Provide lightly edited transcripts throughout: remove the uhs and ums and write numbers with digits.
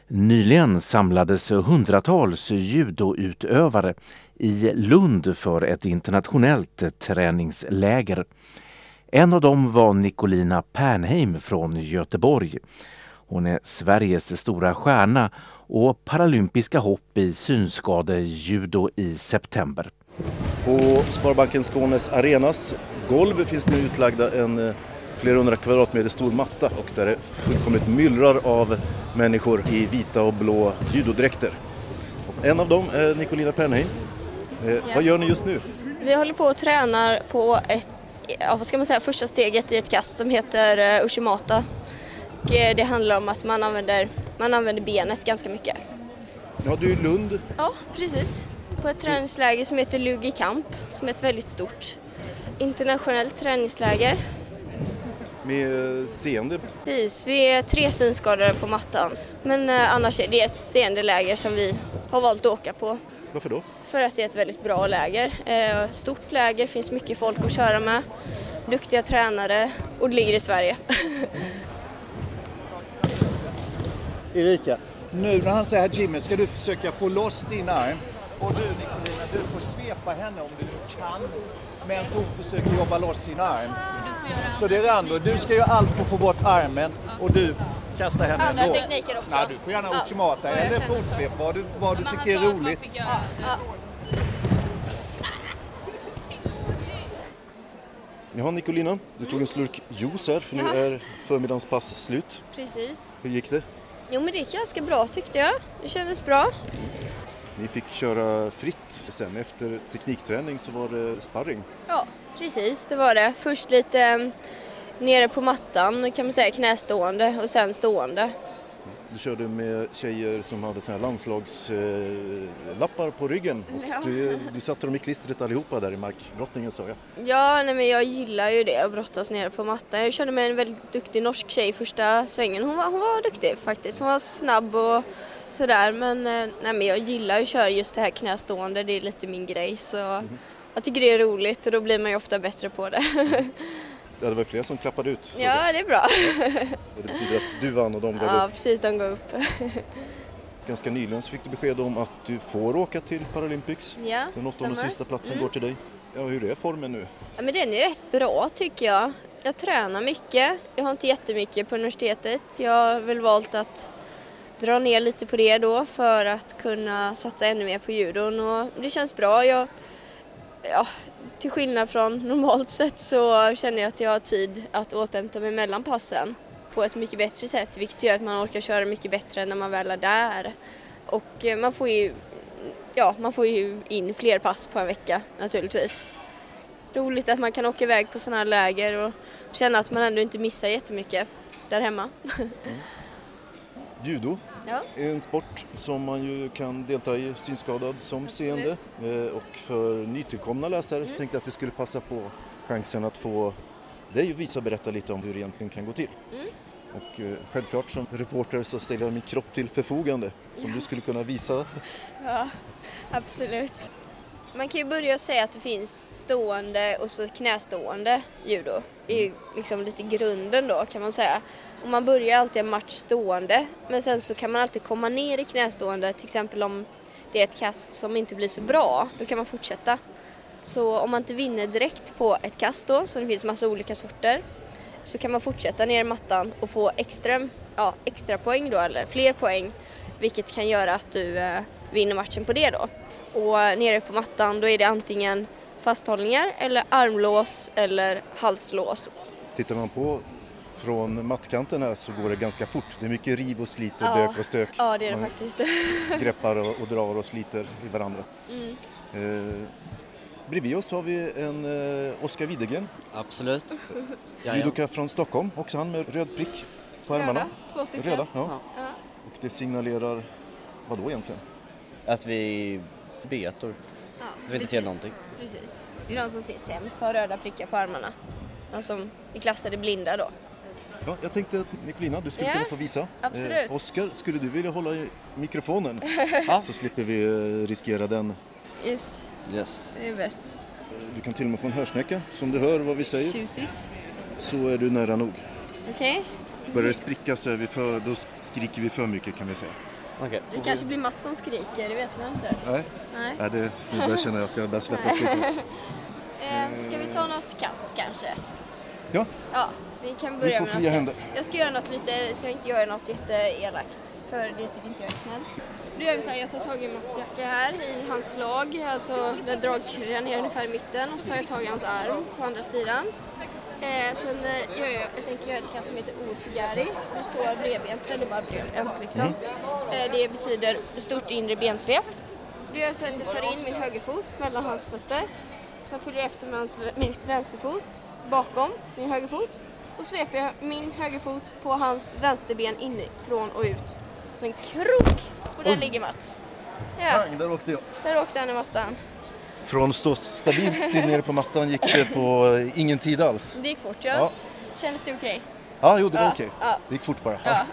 Nyligen samlades hundratals judoutövare i Lund för ett internationellt träningsläger. En av dem var Nicolina Pernheim från Göteborg. Hon är Sveriges stora stjärna och paralympiska hopp i synskadejudo i september. På Sparbanken Skånes arenas golv finns nu utlagda en flera hundra kvadratmeter stor matta och där är fullkomligt myllrar av människor i vita och blå judodräkter. En av dem är Nicolina Pernheim. Vad gör ni just nu? Vi håller på och tränar på första steget i ett kast som heter Ushimata. Och det handlar om att man använder benet ganska mycket. Ja, du är i Lund. Ja, precis. På ett träningsläger som heter Lugi Camp, som är ett väldigt stort internationellt träningsläger. Med seende? Precis, vi är 3 synskadade på mattan. Men annars är det ett seende läger som vi har valt att åka på. Varför då? För att det är ett väldigt bra läger. Stort läger, finns mycket folk att köra med. Duktiga tränare och det ligger i Sverige. Erika, nu när han säger här Jimmy ska du försöka få loss din arm. Och du Nicolina, du får svepa henne om du kan. Medan hon försöker jobba loss sin arm. Så det är Rando, du ska göra allt för att få bort armen och du kastar henne andra ändå. Tekniker också. Nej, du får gärna Uchimata eller fotsvep, vad du tycker är roligt. Jaha Nicolina, du tog en slurk juice här för nu är förmiddagens pass slut. Precis. Hur gick det? Jo men det gick ganska bra tyckte jag. Det kändes bra. Ni fick köra fritt. Sen efter teknikträning så var det sparring. Ja, precis det var det. Först lite nere på mattan kan man säga knästående och sen stående. Du körde med tjejer som hade såna här landslagslappar på ryggen. Och Ja. du satte dem i klistret allihopa där i markbrottningen sa jag. Ja, nej, men jag gillar ju det att brottas nere på mattan. Jag kände mig en väldigt duktig norsk tjej i första svängen. Hon var duktig faktiskt. Hon var snabb och sådär. Men jag gillar ju att köra just det här knästående. Det är lite min grej. Så jag tycker det är roligt och då blir man ju ofta bättre på det. Ja, det var fler som klappade ut. Ja, det är bra. Och det betyder att du vann och de gav Ja, upp. precis. De går upp. Ganska nyligen så fick du besked om att du får åka till Paralympics. Ja, Den 8:e och stämmer. sista platsen går till dig. Ja, hur är formen nu? Ja, men den är rätt bra tycker jag. Jag tränar mycket. Jag har inte jättemycket på universitetet. Jag har väl valt att dra ner lite på det då för att kunna satsa ännu mer på judon. Och det känns bra. Till skillnad från normalt sett så känner jag att jag har tid att återhämta mig mellan passen på ett mycket bättre sätt. Vilket gör att man orkar köra mycket bättre när man väl är där. Och man får ju in fler pass på en vecka naturligtvis. Roligt att man kan åka iväg på sådana här läger och känna att man ändå inte missar jättemycket där hemma. Judo Ja. är en sport som man ju kan delta i synskadad som seende. Och för nytillkomna läsare så tänkte jag att vi skulle passa på chansen att få dig att visa och berätta lite om hur det egentligen kan gå till. Och självklart som reporter så ställer jag min kropp till förfogande som du skulle kunna visa. Ja, absolut. Man kan ju börja säga att det finns stående och så knästående judo. Det är ju liksom lite grunden då kan man säga. Och man börjar alltid en match stående men sen så kan man alltid komma ner i knästående. Till exempel om det är ett kast som inte blir så bra, då kan man fortsätta. Så om man inte vinner direkt på ett kast då, så det finns massa olika sorter, så kan man fortsätta ner i mattan och få extra poäng då, eller fler poäng. Vilket kan göra att du vinner matchen på det då. Och nere på mattan då är det antingen fasthållningar eller armlås eller halslås. Tittar man på från mattkanten här så går det ganska fort. Det är mycket riv och slit och dök och stök. Ja, det är det man faktiskt. greppar och drar och sliter i varandra. Bredvid oss har vi en Oskar Widegren. Absolut. Judoka från Stockholm. Också han med röd prick på armarna. 2 stycken. Röda, ja. Och det signalerar vad då egentligen? Att vi betor. Ja, Vi vill inte se någonting. Precis. Det är de som ser sämst har röda prickar på armarna. De som är klassade blinda då. Ja, jag tänkte att Nicolina, du skulle kunna få visa. Absolut. Oskar, skulle du vilja hålla i mikrofonen? Så slipper vi riskera den. Yes. Det är bäst. Du kan till och med få en hörsnäcka. Som du hör vad vi säger Tjusigt. så är du nära nog. Okej. Börjar det spricka så då skriker vi för mycket kan vi säga. Okej. Det kanske blir Mats som skriker, det vet vi inte. Nej, Nej. Nu börjar jag känna att jag börjar svettas lite. Ska vi ta något kast kanske? Ja, Ja, vi kan vi börja får med fria något. händer. Jag ska göra något lite så jag inte gör något jätteelakt. För det tycker inte jag är snällt. Då gör vi så här, jag tar tag i Mats jacka här i hans slag. Alltså där dragkedjan är ungefär i mitten. Och så tar jag tag i hans arm på andra sidan. Sen gör jag tänker göra ett kast som heter Ouchigari. Det står bredbent, ställer bara bredbent liksom. Det betyder stort inre bensvep. Då gör jag så att jag tar in min högerfot mellan hans fötter. Sen följer jag efter med min vänsterfot bakom min högerfot. Och sveper jag min högerfot på hans vänsterben inifrån och ut. Så en krok! Och där ligger Mats. Ja, Bang, där åkte jag. där åkte han i mattan. Från stå stabilt till nere på mattan gick det på ingen tid alls. Det gick fort Ja. Kändes det okej? Ja, jo, det var Ja, okej. ja. Det gick fort bara. Ja.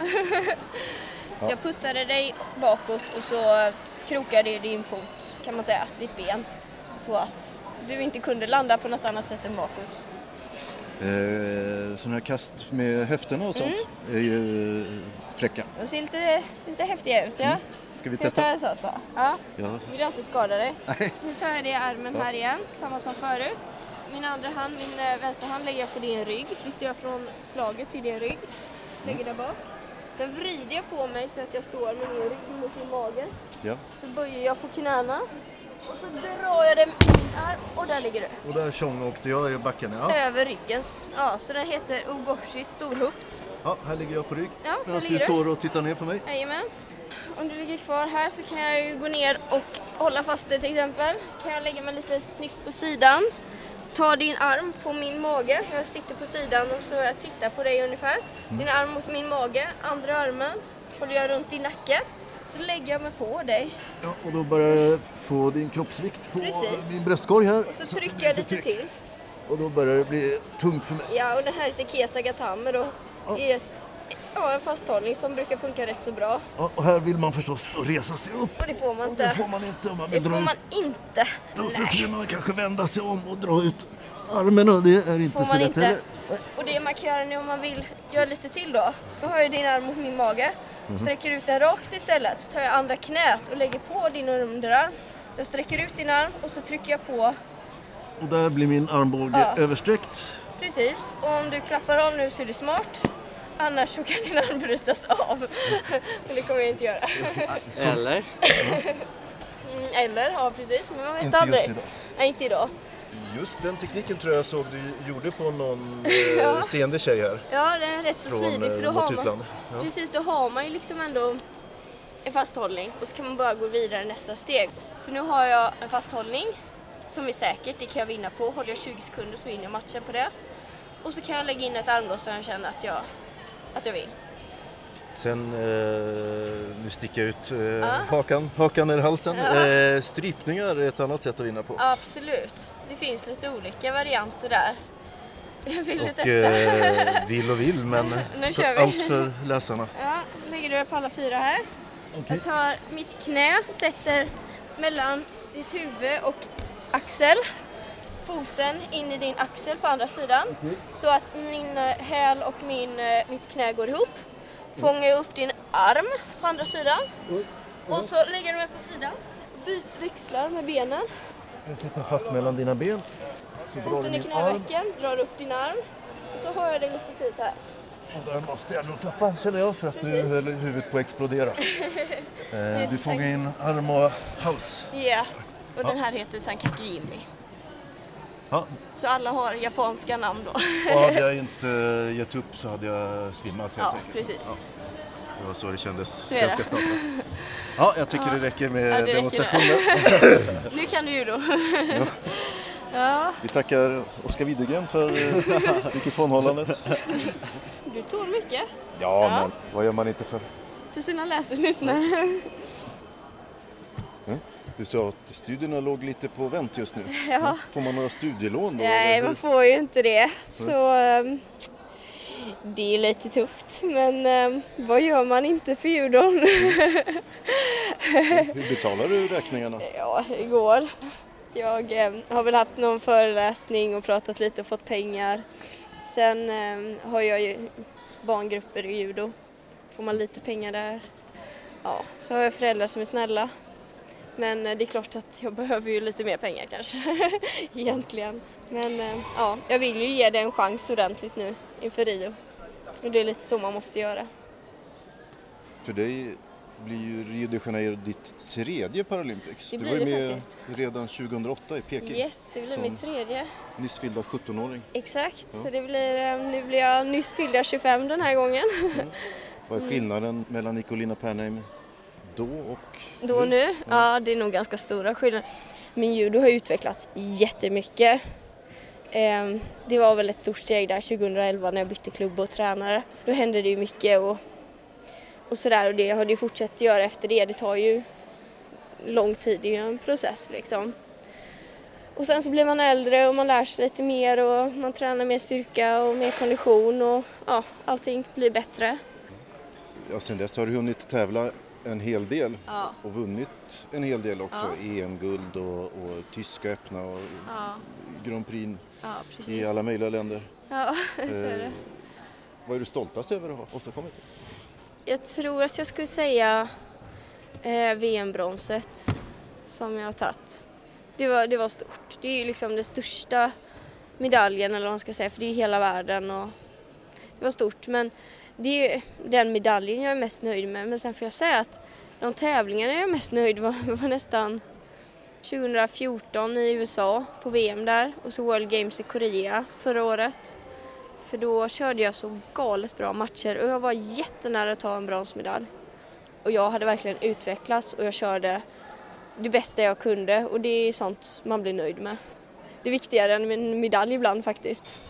Så jag puttade dig bakåt och så krokade jag din fot, kan man säga, ditt ben. Så att du inte kunde landa på något annat sätt än bakåt. Sådana här kast med höfterna och sånt är ju fräcka. De ser lite häftiga ut, ja. Ska vi Ska jag testa? ta en sån då? Ja. Ja. Vill jag inte skada dig. Nej. Nu tar jag det i armen här igen, samma som förut. Min vänster hand lägger jag på din rygg. Flyttar jag från slaget till din rygg. Lägger där bak. Sen vrider jag på mig så att jag står med min rygg mot min mage. Ja. Så böjer jag på knäna. Och så drar jag det med min arm och där ligger du. Och där tjong åkte jag i backen. Ja. Över ryggen. Ja, så den heter Ugoshi storhuft. Ja, här ligger jag på rygg. Ja, här medan du ligger du. står och tittar ner på mig. Jajamän. Om du ligger kvar här så kan jag ju gå ner och hålla fast det till exempel. Kan jag lägga mig lite snyggt på sidan. Ta din arm på min mage. Jag sitter på sidan och så jag tittar på dig ungefär. Din arm mot min mage. Andra armen håller jag runt din nacke. Så lägger jag mig på dig. Ja, och då börjar jag få din kroppsvikt på Precis. min bröstkorg här. Och så trycker jag lite till. Och då börjar det bli tungt för mig. Ja, och den här heter Kesa Gatame då. Det är en fasthållning som brukar funka rätt så bra. Ja, och här vill man förstås resa sig upp. Och det får man Och det inte. får man inte om man Det vill får dra ut. man inte. Och så ska man kanske vända sig om och dra ut armen och det är inte Får så man lätt inte. heller. Och det man kan göra nu om man vill göra lite till då. Då har jag din arm mot min mage. Sträcker ut den rakt istället. Så tar jag andra knät och lägger på din underarm. Så jag sträcker ut din arm och så trycker jag på. Och där blir min armbåge översträckt. Precis. Och om du klappar av nu så är det smart. Annars så kan din arm brytas av. Men det kommer jag inte göra. Eller? Eller, ja precis. Men man vet Inte just aldrig. idag. Nej, inte idag. Just den tekniken tror jag såg du gjorde på någon seende tjej här. Ja, det är rätt så Från, smidig. För då vårt har man, utland. Ja. precis, då har man ju liksom ändå en fasthållning. Och så kan man bara gå vidare nästa steg. För nu har jag en fasthållning som är säkert. Det kan jag vinna på. Håller jag 20 sekunder så vinner jag matchen på det. Och så kan jag lägga in ett armlås så jag känner att jag vill. Sen, nu sticker jag ut hakan eller halsen. Ja. Strypningar är ett annat sätt att vinna på. Absolut. Det finns lite olika varianter där. Jag vill Och testa. vill, men Nu för kör vi. allt för läsarna. Ja, lägger du på alla fyra här. Jag tar mitt knä, sätter mellan ditt huvud och axel. Foten in i din axel på andra sidan. Så att min häl och mitt knä går ihop. Fångar jag upp din arm på andra sidan. Och så lägger du mig på sidan. Växlar med benen. Jag sitter fast mellan dina ben. Så drar du Foten i min arm. knävecken, drar upp din arm. Och så har jag det lite fint här. Och där måste jag nog tappa känner jag för att nu höll huvudet på att explodera. Du fångar in arm och hals. Ja, och den här heter Sankakujimi. Ja. Så alla har japanska namn då. Och hade jag inte gett upp så hade jag svimmat helt Ja, enkelt. precis. Ja. Det var så det kändes Så är ganska det. snabbt. Ja, jag tycker det räcker med Ja, det räcker demonstrationen. Nu kan du ju då. Ja, Vi tackar Oskar Widegren för mikrofonhållandet. du tål mycket Ja, men vad gör man inte för? för sina läsarlyssnare. Du sa att studierna låg lite på vänt just nu. Ja. Får man några studielån då? Nej, eller? man får ju inte det. Så det är lite tufft. Men vad gör man inte för judon? Hur betalar du räkningarna? Ja, det går. Jag har väl haft någon föreläsning och pratat lite och fått pengar. Sen har jag ju barngrupper i judo. Får man lite pengar där. Ja, så har jag föräldrar som är snälla. Men det är klart att jag behöver ju lite mer pengar kanske, egentligen. Men ja, jag vill ju ge det en chans ordentligt nu inför Rio. Och det är lite så man måste göra. För dig blir ju Rio de Janeiro ditt tredje Paralympics. Det Du blir var ju det med faktiskt. Redan 2008 i Peking. Yes, det blir som mitt tredje. Nyss fyllda 17-åring. Exakt, Ja. så det blir, nu blir jag nyss fyllda 25 den här gången. Vad är skillnaden mellan Nicolina Pernheim då och Då nu? Ja, det är nog ganska stora skillnader. Min judo har utvecklats jättemycket. Det var väl ett stort steg där 2011 när jag bytte klubb och tränare. Då hände det ju mycket och sådär, och det har det ju fortsatt göra efter det. Det tar ju lång tid, det är ju en process liksom. Och sen så blir man äldre och man lär sig lite mer och man tränar mer styrka och mer kondition och ja, allting blir bättre. Ja, sen dess har du hunnit tävla en hel del Ja. och vunnit en hel del också. Ja. EM-guld och tyska öppna och Ja, Grand Prix ja i precis. alla möjliga länder. Ja, så är det. Vad är du stoltast över att ha åstadkommit? Jag tror att jag skulle säga VM-bronset som jag har tagit. Det var stort. Det är ju liksom den största medaljen eller vad man ska säga, för det är hela världen och det var stort. Men det är ju den medaljen jag är mest nöjd med. Men sen får jag säga att de tävlingarna jag är mest nöjd var nästan 2014 i USA på VM där och så World Games i Korea förra året. För då körde jag så galet bra matcher och jag var jättenära att ta en bronsmedalj. Och jag hade verkligen utvecklats och jag körde det bästa jag kunde och det är sånt man blir nöjd med. Det är viktigare än en medalj ibland faktiskt.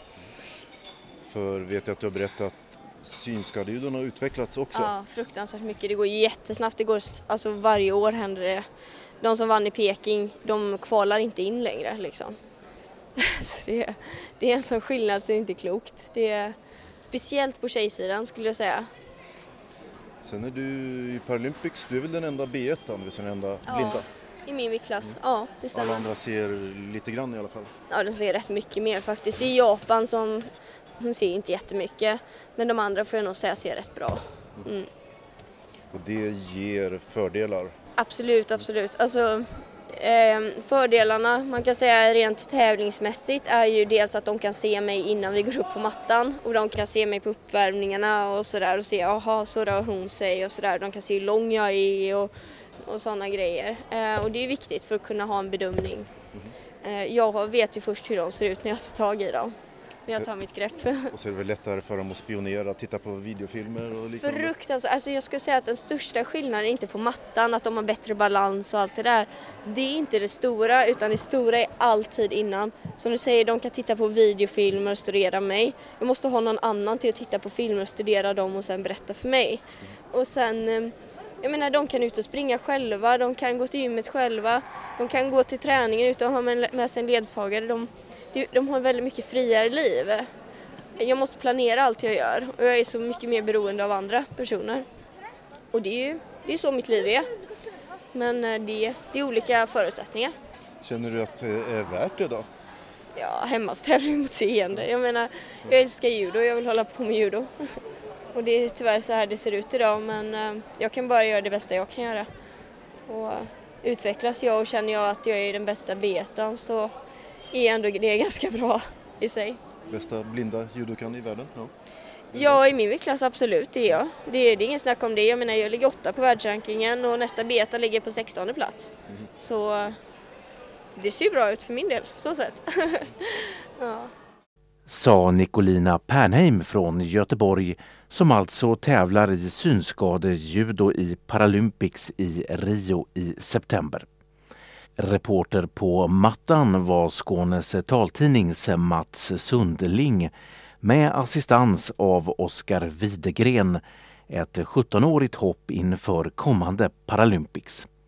För vet jag att du har berättat synskadejudon har utvecklats också. Ja, fruktansvärt mycket. Det går jättesnabbt. Det går, alltså varje år händer det. De som vann i Peking, de kvalar inte in längre liksom. Så det är en sån skillnad så det är inte klokt. Det är speciellt på tjejsidan skulle jag säga. Sen är du i Paralympics, du är väl den enda B1, det vill säga den enda blinda. I min viktklass. Ja, det stämmer. Alla andra ser lite grann i alla fall. Ja, de ser rätt mycket mer faktiskt. Det är Japan som ser inte jättemycket. Men de andra får jag nog säga ser rätt bra. Mm. Och det ger fördelar. Absolut. Alltså, fördelarna man kan säga rent tävlingsmässigt är ju dels att de kan se mig innan vi går upp på mattan. Och de kan se mig på uppvärmningarna och sådär och se, jaha, så rör hon sig och sådär. De kan se hur lång jag är och sådana grejer. Och det är viktigt för att kunna ha en bedömning. Jag vet ju först hur de ser ut när jag tar tag i dem. När jag tar mitt grepp. Och så är det väl lättare för dem att spionera, titta på videofilmer och liknande. Fruktansvärt. Alltså jag skulle säga att den största skillnaden är inte på mattan, att de har bättre balans och allt det där. Det är inte det stora, utan det stora är alltid innan. Som du säger, de kan titta på videofilmer och studera mig. Jag måste ha någon annan till att titta på filmer och studera dem och sen berätta för mig. Och sen, jag menar, de kan ut och springa själva, de kan gå till gymmet själva, de kan gå till träningen utan att ha med sig en ledsagare. De har väldigt mycket friare liv. Jag måste planera allt jag gör och jag är så mycket mer beroende av andra personer. Och det är så mitt liv är. Men det är olika förutsättningar. Känner du att det är värt det då? Ja, hemmaställning mot seende. Jag menar, jag älskar judo och jag vill hålla på med judo. Och det är tyvärr så här det ser ut idag, men jag kan bara göra det bästa jag kan göra. Och utvecklas jag och känner jag att jag är den bästa betan så är ändå det ganska bra i sig. Bästa blinda judokan i världen? Ja. Ja, i min viktklass absolut, det är jag. Det är ingen snack om det. Jag menar, jag ligger 8 på världsrankingen och nästa beta ligger på 16:e plats. Så det ser bra ut för min del, så sett. Ja. Sa Nicolina Pernheim från Göteborg som alltså tävlar i synskadejudo i Paralympics i Rio i september. Reporter på mattan var Skånes taltidnings Mats Sundling med assistans av Oskar Widegren, ett 17-årigt hopp inför kommande Paralympics.